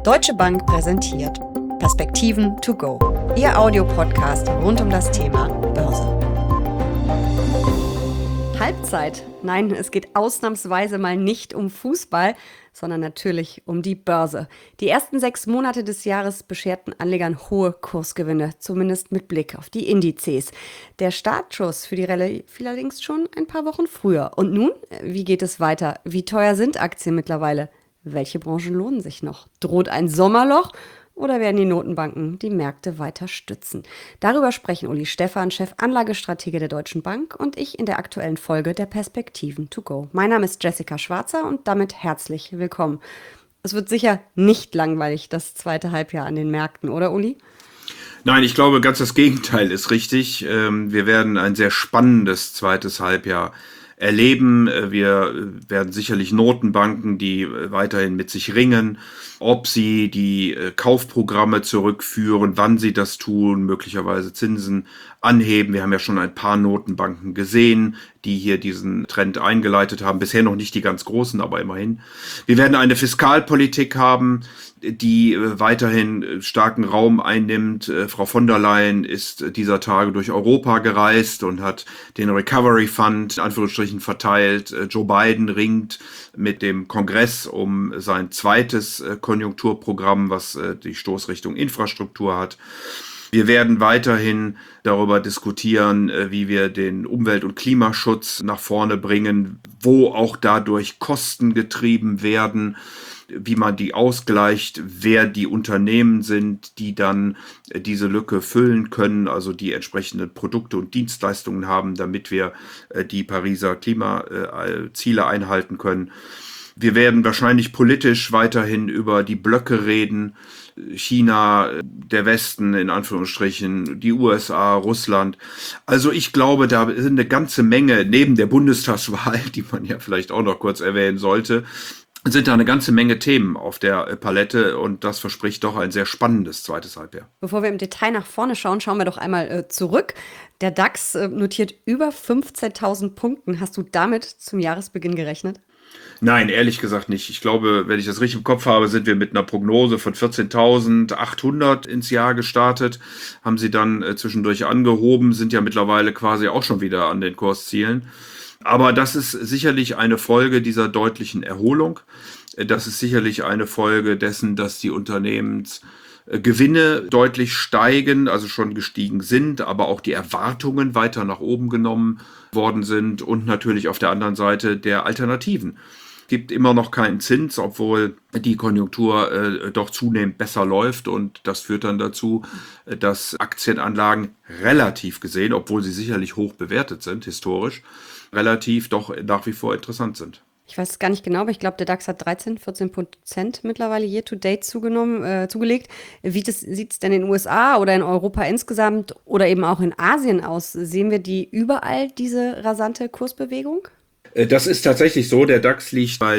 Deutsche Bank präsentiert Perspektiven to go, Ihr Audiopodcast rund um das Thema Börse. Halbzeit. Nein, es geht ausnahmsweise mal nicht um Fußball, sondern natürlich um die Börse. Die ersten 6 Monate des Jahres bescherten Anlegern hohe Kursgewinne, zumindest mit Blick auf die Indizes. Der Startschuss für die Rallye fiel allerdings schon ein paar Wochen früher. Und nun, wie geht es weiter? Wie teuer sind Aktien mittlerweile? Welche Branchen lohnen sich noch? Droht ein Sommerloch? Oder werden die Notenbanken die Märkte weiter stützen? Darüber sprechen Uli Stephan, Chefanlagestratege der Deutschen Bank, und ich in der aktuellen Folge der Perspektiven to go. Mein Name ist Jessica Schwarzer und damit herzlich willkommen. Es wird sicher nicht langweilig, das zweite Halbjahr an den Märkten, oder Uli? Nein, ich glaube, ganz das Gegenteil ist richtig. Wir werden ein sehr spannendes zweites Halbjahr erleben. Wir werden sicherlich Notenbanken, die weiterhin mit sich ringen, ob sie die Kaufprogramme zurückführen, wann sie das tun, möglicherweise Zinsen anheben. Wir haben ja schon ein paar Notenbanken gesehen, die hier diesen Trend eingeleitet haben. Bisher noch nicht die ganz großen, aber immerhin. Wir werden eine Fiskalpolitik haben, die weiterhin starken Raum einnimmt. Frau von der Leyen ist dieser Tage durch Europa gereist und hat den Recovery Fund in Anführungsstrichen verteilt. Joe Biden ringt mit dem Kongress um sein zweites Konjunkturprogramm, was die Stoßrichtung Infrastruktur hat. Wir werden weiterhin darüber diskutieren, wie wir den Umwelt- und Klimaschutz nach vorne bringen, wo auch dadurch Kosten getrieben werden, wie man die ausgleicht, wer die Unternehmen sind, die dann diese Lücke füllen können, also die entsprechenden Produkte und Dienstleistungen haben, damit wir die Pariser Klimaziele einhalten können. Wir werden wahrscheinlich politisch weiterhin über die Blöcke reden. China, der Westen in Anführungsstrichen, die USA, Russland. Also ich glaube, da sind eine ganze Menge, neben der Bundestagswahl, die man ja vielleicht auch noch kurz erwähnen sollte, sind da eine ganze Menge Themen auf der Palette, und das verspricht doch ein sehr spannendes zweites Halbjahr. Bevor wir im Detail nach vorne schauen, schauen wir doch einmal zurück. Der DAX notiert über 15.000 Punkten. Hast du damit zum Jahresbeginn gerechnet? Nein, ehrlich gesagt nicht. Ich glaube, wenn ich das richtig im Kopf habe, sind wir mit einer Prognose von 14.800 ins Jahr gestartet, haben sie dann zwischendurch angehoben, sind ja mittlerweile quasi auch schon wieder an den Kurszielen. Aber das ist sicherlich eine Folge dieser deutlichen Erholung. Das ist sicherlich eine Folge dessen, dass die Unternehmensgewinne deutlich steigen, also schon gestiegen sind, aber auch die Erwartungen weiter nach oben genommen worden sind, und natürlich auf der anderen Seite der Alternativen. Es gibt immer noch keinen Zins, obwohl die Konjunktur doch zunehmend besser läuft, und das führt dann dazu, dass Aktienanlagen relativ gesehen, obwohl sie sicherlich hoch bewertet sind, historisch, relativ doch nach wie vor interessant sind. Ich weiß es gar nicht genau, aber ich glaube, der DAX hat 14% mittlerweile year-to-date zugelegt. Wie sieht es denn in den USA oder in Europa insgesamt oder eben auch in Asien aus? Sehen wir überall diese rasante Kursbewegung? Das ist tatsächlich so. Der DAX liegt bei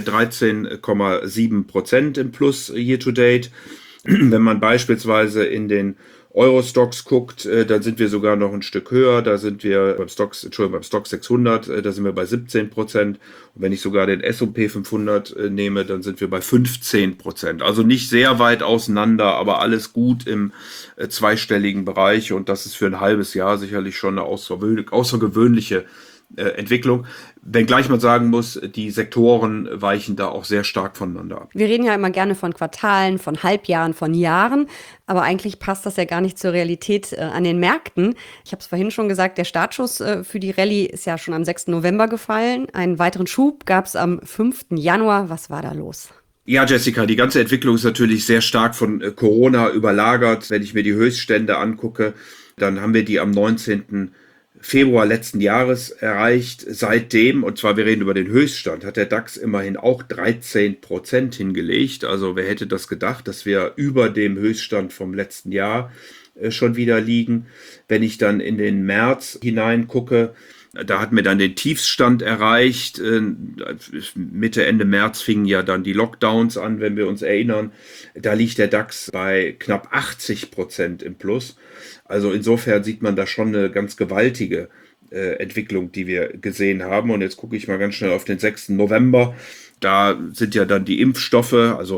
13,7% im Plus year-to-date. Wenn man beispielsweise in den Euro-Stocks guckt, dann sind wir sogar noch ein Stück höher. Da sind wir beim Stoxx 600, da sind wir bei 17%. Und wenn ich sogar den S&P 500 nehme, dann sind wir bei 15%. Also nicht sehr weit auseinander, aber alles gut im zweistelligen Bereich. Und das ist für ein halbes Jahr sicherlich schon eine außergewöhnliche Entwicklung, wenngleich man sagen muss, die Sektoren weichen da auch sehr stark voneinander ab. Wir reden ja immer gerne von Quartalen, von Halbjahren, von Jahren, aber eigentlich passt das ja gar nicht zur Realität an den Märkten. Ich habe es vorhin schon gesagt, der Startschuss für die Rallye ist ja schon am 6. November gefallen. Einen weiteren Schub gab es am 5. Januar. Was war da los? Ja, Jessica, die ganze Entwicklung ist natürlich sehr stark von Corona überlagert. Wenn ich mir die Höchststände angucke, dann haben wir die am 19. Februar letzten Jahres erreicht. Seitdem, und zwar wir reden über den Höchststand, hat der DAX immerhin auch 13% hingelegt. Also wer hätte das gedacht, dass wir über dem Höchststand vom letzten Jahr schon wieder liegen. Wenn ich dann in den März hineingucke, da hatten wir dann den Tiefstand erreicht. Mitte, Ende März fingen ja dann die Lockdowns an, wenn wir uns erinnern. Da liegt der DAX bei knapp 80% im Plus. Also insofern sieht man da schon eine ganz gewaltige Entwicklung, die wir gesehen haben. Und jetzt gucke ich mal ganz schnell auf den 6. November. Da sind ja dann die Impfstoffe, also am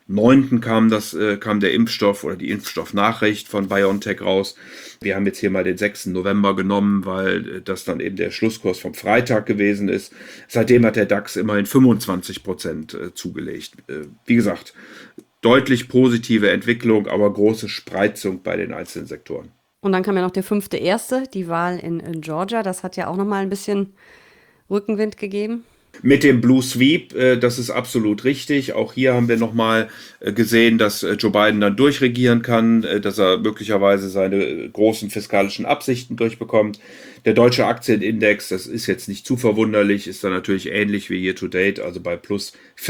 9. kam der Impfstoff oder die Impfstoffnachricht von BioNTech raus. Wir haben jetzt hier mal den 6. November genommen, weil das dann eben der Schlusskurs vom Freitag gewesen ist. Seitdem hat der DAX immerhin 25% zugelegt. Wie gesagt, deutlich positive Entwicklung, aber große Spreizung bei den einzelnen Sektoren. Und dann kam ja noch der 5.1., die Wahl in Georgia. Das hat ja auch nochmal ein bisschen Rückenwind gegeben. Mit dem Blue Sweep, das ist absolut richtig. Auch hier haben wir nochmal gesehen, dass Joe Biden dann durchregieren kann, dass er möglicherweise seine großen fiskalischen Absichten durchbekommt. Der deutsche Aktienindex, das ist jetzt nicht zu verwunderlich, ist dann natürlich ähnlich wie Year to Date, also bei plus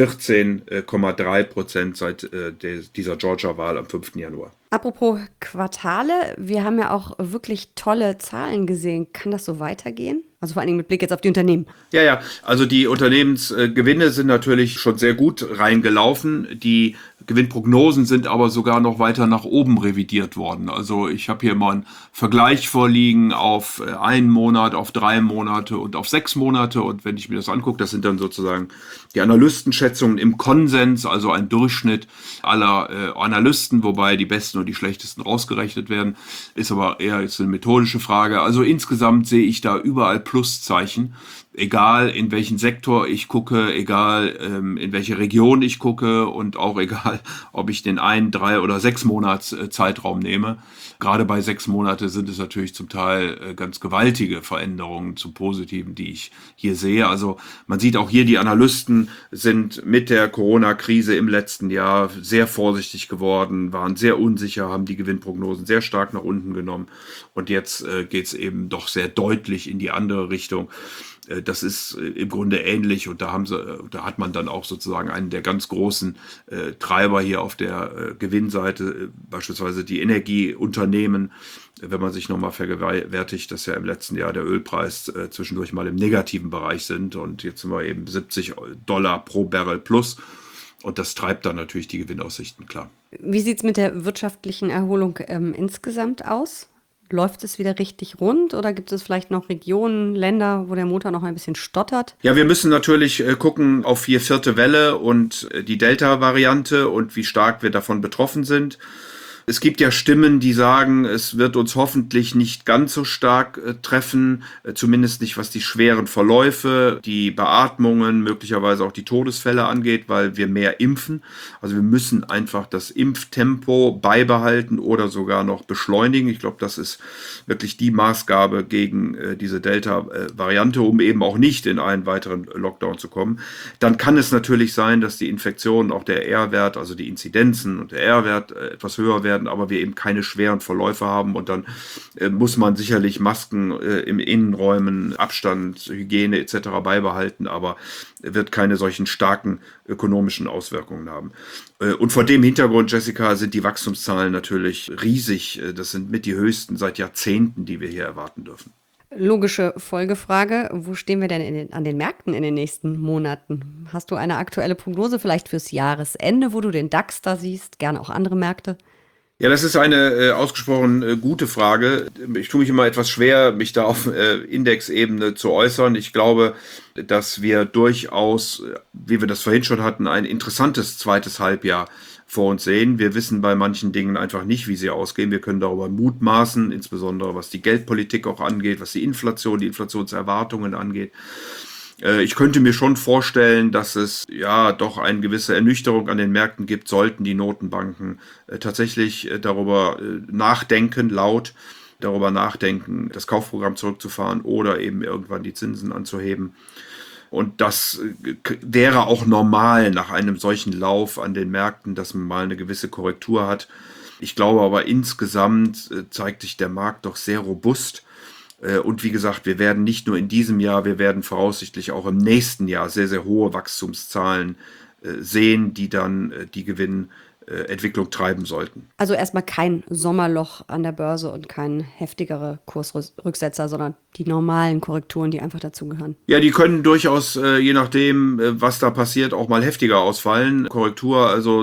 14,3% seit dieser Georgia-Wahl am 5. Januar. Apropos Quartale, wir haben ja auch wirklich tolle Zahlen gesehen. Kann das so weitergehen? Also vor allen Dingen mit Blick jetzt auf die Unternehmen. Ja, also die Unternehmensgewinne sind natürlich schon sehr gut reingelaufen. Die Gewinnprognosen sind aber sogar noch weiter nach oben revidiert worden. Also ich habe hier mal einen Vergleich vorliegen auf 1 Monat, auf 3 Monate und auf 6 Monate. Und wenn ich mir das angucke, das sind dann sozusagen die Analystenschätzungen im Konsens, also ein Durchschnitt aller Analysten, wobei die besten und die schlechtesten rausgerechnet werden. Ist aber eher jetzt eine methodische Frage. Also insgesamt sehe ich da überall Pluszeichen. Egal in welchen Sektor ich gucke, egal in welche Region ich gucke und auch egal, ob ich den 1, 3 oder 6 Monats Zeitraum nehme. Gerade bei 6 Monate sind es natürlich zum Teil ganz gewaltige Veränderungen zum Positiven, die ich hier sehe. Also man sieht auch hier, die Analysten sind mit der Corona-Krise im letzten Jahr sehr vorsichtig geworden, waren sehr unsicher, haben die Gewinnprognosen sehr stark nach unten genommen. Und jetzt geht es eben doch sehr deutlich in die andere Richtung. Das ist im Grunde ähnlich und da hat man dann auch sozusagen einen der ganz großen Treiber hier auf der Gewinnseite, beispielsweise die Energieunternehmen. Wenn man sich nochmal vergegenwärtigt, dass ja im letzten Jahr der Ölpreis zwischendurch mal im negativen Bereich sind und jetzt sind wir eben $70 pro Barrel plus. Und das treibt dann natürlich die Gewinnaussichten, klar. Wie sieht es mit der wirtschaftlichen Erholung insgesamt aus? Läuft es wieder richtig rund oder gibt es vielleicht noch Regionen, Länder, wo der Motor noch ein bisschen stottert? Ja, wir müssen natürlich gucken auf die 4. Welle und die Delta-Variante und wie stark wir davon betroffen sind. Es gibt ja Stimmen, die sagen, es wird uns hoffentlich nicht ganz so stark treffen, zumindest nicht was die schweren Verläufe, die Beatmungen, möglicherweise auch die Todesfälle angeht, weil wir mehr impfen. Also wir müssen einfach das Impftempo beibehalten oder sogar noch beschleunigen. Ich glaube, das ist wirklich die Maßgabe gegen diese Delta-Variante, um eben auch nicht in einen weiteren Lockdown zu kommen. Dann kann es natürlich sein, dass die Infektionen, auch der R-Wert, also die Inzidenzen und der R-Wert etwas höher werden, aber wir eben keine schweren Verläufe haben und dann muss man sicherlich Masken im Innenräumen, Abstand, Hygiene etc. beibehalten, aber wird keine solchen starken ökonomischen Auswirkungen haben. Und vor dem Hintergrund, Jessica, sind die Wachstumszahlen natürlich riesig. Das sind mit die höchsten seit Jahrzehnten, die wir hier erwarten dürfen. Logische Folgefrage, wo stehen wir denn an den Märkten in den nächsten Monaten? Hast du eine aktuelle Prognose vielleicht fürs Jahresende, wo du den DAX da siehst, gerne auch andere Märkte? Ja, das ist eine ausgesprochen gute Frage. Ich tue mich immer etwas schwer, mich da auf Indexebene zu äußern. Ich glaube, dass wir durchaus, wie wir das vorhin schon hatten, ein interessantes zweites Halbjahr vor uns sehen. Wir wissen bei manchen Dingen einfach nicht, wie sie ausgehen. Wir können darüber mutmaßen, insbesondere was die Geldpolitik auch angeht, was die Inflation, die Inflationserwartungen angeht. Ich könnte mir schon vorstellen, dass es ja doch eine gewisse Ernüchterung an den Märkten gibt, sollten die Notenbanken tatsächlich darüber nachdenken, laut darüber nachdenken, das Kaufprogramm zurückzufahren oder eben irgendwann die Zinsen anzuheben. Und das wäre auch normal nach einem solchen Lauf an den Märkten, dass man mal eine gewisse Korrektur hat. Ich glaube aber insgesamt zeigt sich der Markt doch sehr robust. Und wie gesagt, wir werden nicht nur in diesem Jahr, wir werden voraussichtlich auch im nächsten Jahr sehr, sehr hohe Wachstumszahlen sehen, die dann die Gewinnentwicklung treiben sollten. Also erstmal kein Sommerloch an der Börse und kein heftigere Kursrücksetzer, sondern die normalen Korrekturen, die einfach dazugehören. Ja, die können durchaus, je nachdem, was da passiert, auch mal heftiger ausfallen. Korrektur, also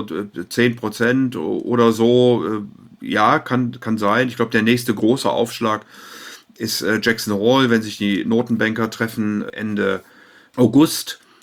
10% oder so, ja, kann sein. Ich glaube, der nächste große Aufschlag ist Jackson Hole, wenn sich die Notenbanker treffen Ende August.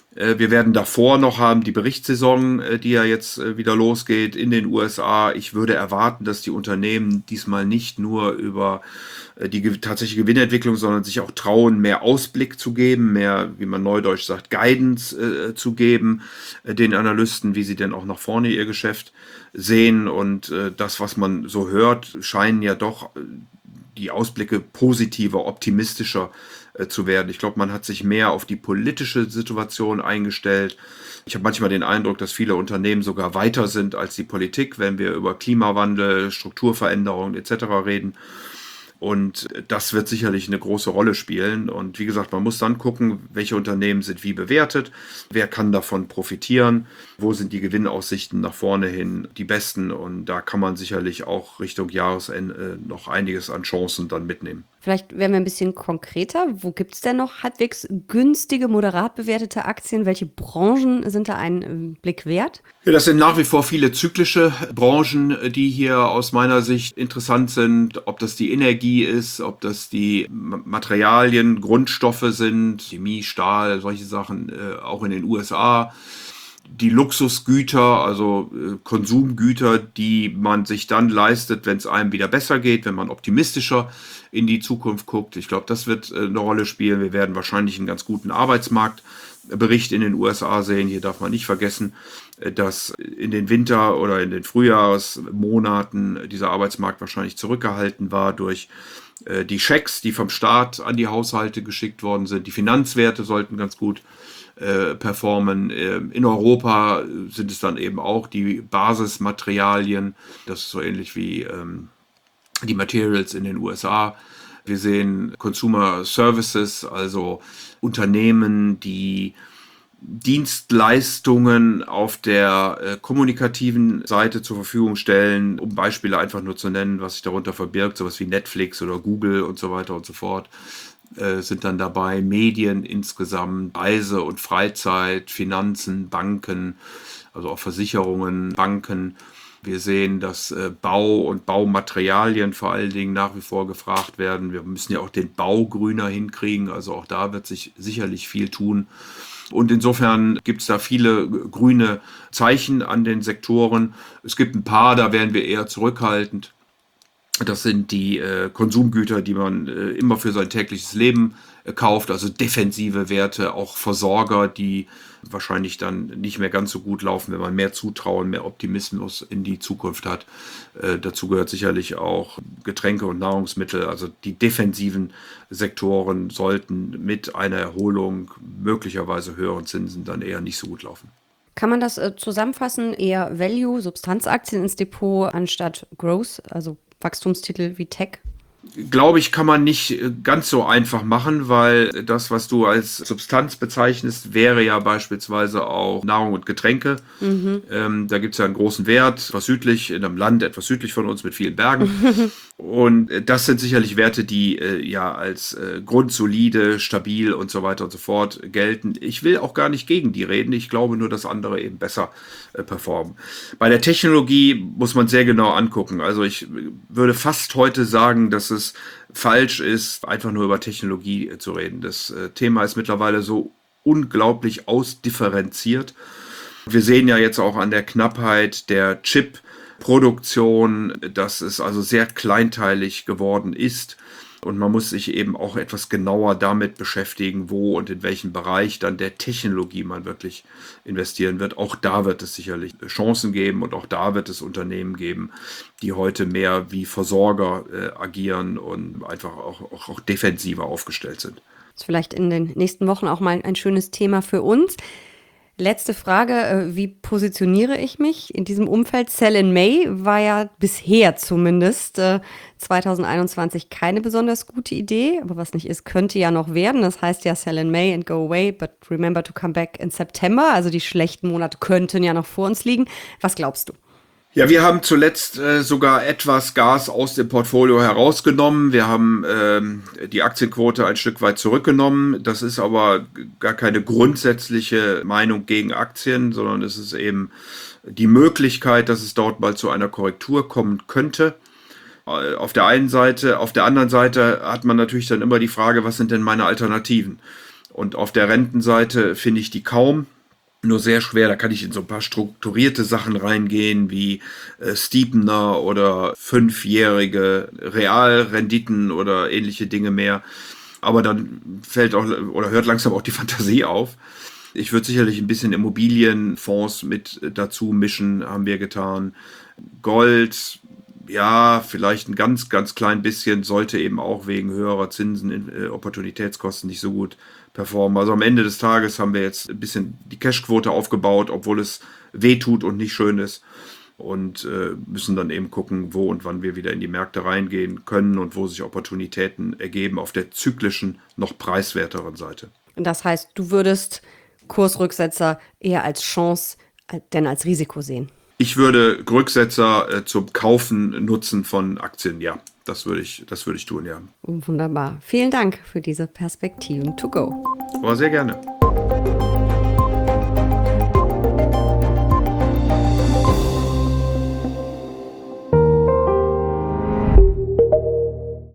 Wir werden davor noch haben die Berichtssaison, die ja jetzt wieder losgeht in den USA. Ich würde erwarten, dass die Unternehmen diesmal nicht nur über die tatsächliche Gewinnentwicklung, sondern sich auch trauen, mehr Ausblick zu geben, mehr, wie man neudeutsch sagt, Guidance zu geben, den Analysten, wie sie denn auch nach vorne ihr Geschäft sehen. Und das, was man so hört, scheinen ja doch die Ausblicke positiver, optimistischer zu werden. Ich glaube, man hat sich mehr auf die politische Situation eingestellt. Ich habe manchmal den Eindruck, dass viele Unternehmen sogar weiter sind als die Politik, wenn wir über Klimawandel, Strukturveränderungen etc. reden. Und das wird sicherlich eine große Rolle spielen. Und wie gesagt, man muss dann gucken, welche Unternehmen sind wie bewertet, wer kann davon profitieren, wo sind die Gewinnaussichten nach vorne hin die besten. Und da kann man sicherlich auch Richtung Jahresende noch einiges an Chancen dann mitnehmen. Vielleicht werden wir ein bisschen konkreter. Wo gibt es denn noch halbwegs günstige, moderat bewertete Aktien? Welche Branchen sind da einen Blick wert? Ja, das sind nach wie vor viele zyklische Branchen, die hier aus meiner Sicht interessant sind. Ob das die Energie ist, ob das die Materialien, Grundstoffe sind, Chemie, Stahl, solche Sachen, auch in den USA. Die Luxusgüter, also Konsumgüter, die man sich dann leistet, wenn es einem wieder besser geht, wenn man optimistischer in die Zukunft guckt. Ich glaube, das wird eine Rolle spielen. Wir werden wahrscheinlich einen ganz guten Arbeitsmarktbericht in den USA sehen. Hier darf man nicht vergessen, dass in den Winter- oder in den Frühjahrsmonaten dieser Arbeitsmarkt wahrscheinlich zurückgehalten war durch die Schecks, die vom Staat an die Haushalte geschickt worden sind. Die Finanzwerte sollten ganz gut performen. In Europa sind es dann eben auch die Basismaterialien. Das ist so ähnlich wie die Materials in den USA. Wir sehen Consumer Services, also Unternehmen, die Dienstleistungen auf der kommunikativen Seite zur Verfügung stellen, um Beispiele einfach nur zu nennen, was sich darunter verbirgt, sowas wie Netflix oder Google und so weiter und so fort. Sind dann dabei Medien insgesamt, Reise und Freizeit, Finanzen, Banken, also auch Versicherungen, Banken. Wir sehen, dass Bau und Baumaterialien vor allen Dingen nach wie vor gefragt werden. Wir müssen ja auch den Bau grüner hinkriegen, also auch da wird sich sicherlich viel tun. Und insofern gibt es da viele grüne Zeichen an den Sektoren. Es gibt ein paar, da werden wir eher zurückhaltend. Das sind die Konsumgüter, die man immer für sein tägliches Leben kauft, also defensive Werte, auch Versorger, die wahrscheinlich dann nicht mehr ganz so gut laufen, wenn man mehr Zutrauen, mehr Optimismus in die Zukunft hat. Dazu gehört sicherlich auch Getränke und Nahrungsmittel. Also die defensiven Sektoren sollten mit einer Erholung, möglicherweise höheren Zinsen, dann eher nicht so gut laufen. Kann man das zusammenfassen? Eher Value, Substanzaktien ins Depot anstatt Growth, also Wachstumstitel wie Tech? Glaube ich, kann man nicht ganz so einfach machen, weil das, was du als Substanz bezeichnest, wäre ja beispielsweise auch Nahrung und Getränke. Da gibt es ja einen großen Wert, etwas südlich, in einem Land etwas südlich von uns mit vielen Bergen. Und das sind sicherlich Werte, die ja als grundsolide, stabil und so weiter und so fort gelten. Ich will auch gar nicht gegen die reden. Ich glaube nur, dass andere eben besser performen. Bei der Technologie muss man sehr genau angucken. Also ich würde fast heute sagen, dass es falsch ist, einfach nur über Technologie zu reden. Das Thema ist mittlerweile so unglaublich ausdifferenziert. Wir sehen ja jetzt auch an der Knappheit der Chip-Produktion, dass es also sehr kleinteilig geworden ist. Und man muss sich eben auch etwas genauer damit beschäftigen, wo und in welchem Bereich dann der Technologie man wirklich investieren wird. Auch da wird es sicherlich Chancen geben und auch da wird es Unternehmen geben, die heute mehr wie Versorger agieren und einfach auch defensiver aufgestellt sind. Das ist vielleicht in den nächsten Wochen auch mal ein schönes Thema für uns. Letzte Frage, wie positioniere ich mich in diesem Umfeld? Sell in May war ja bisher zumindest 2021 keine besonders gute Idee, aber was nicht ist, könnte ja noch werden. Das heißt ja Sell in May and go away, but remember to come back in September. Also die schlechten Monate könnten ja noch vor uns liegen. Was glaubst du? Ja, wir haben zuletzt sogar etwas Gas aus dem Portfolio herausgenommen. Wir haben die Aktienquote ein Stück weit zurückgenommen. Das ist aber gar keine grundsätzliche Meinung gegen Aktien, sondern es ist eben die Möglichkeit, dass es dort mal zu einer Korrektur kommen könnte. Auf der einen Seite, auf der anderen Seite hat man natürlich dann immer die Frage, was sind denn meine Alternativen? Und auf der Rentenseite finde ich die kaum. Nur sehr schwer, da kann ich in so ein paar strukturierte Sachen reingehen, wie Steepener oder 5-jährige Realrenditen oder ähnliche Dinge mehr. Aber dann fällt auch oder hört langsam auch die Fantasie auf. Ich würde sicherlich ein bisschen Immobilienfonds mit dazu mischen, haben wir getan. Gold, ja, vielleicht ein ganz, ganz klein bisschen, sollte eben auch wegen höherer Zinsen, Opportunitätskosten nicht so gut performen. Also am Ende des Tages haben wir jetzt ein bisschen die Cashquote aufgebaut, obwohl es weh tut und nicht schön ist. Und müssen dann eben gucken, wo und wann wir wieder in die Märkte reingehen können und wo sich Opportunitäten ergeben auf der zyklischen, noch preiswerteren Seite. Und das heißt, du würdest Kursrücksetzer eher als Chance denn als Risiko sehen? Ich würde Rücksetzer zum Kaufen nutzen von Aktien, ja. Das würde ich tun, ja. Wunderbar. Vielen Dank für diese Perspektiven to go. Aber sehr gerne.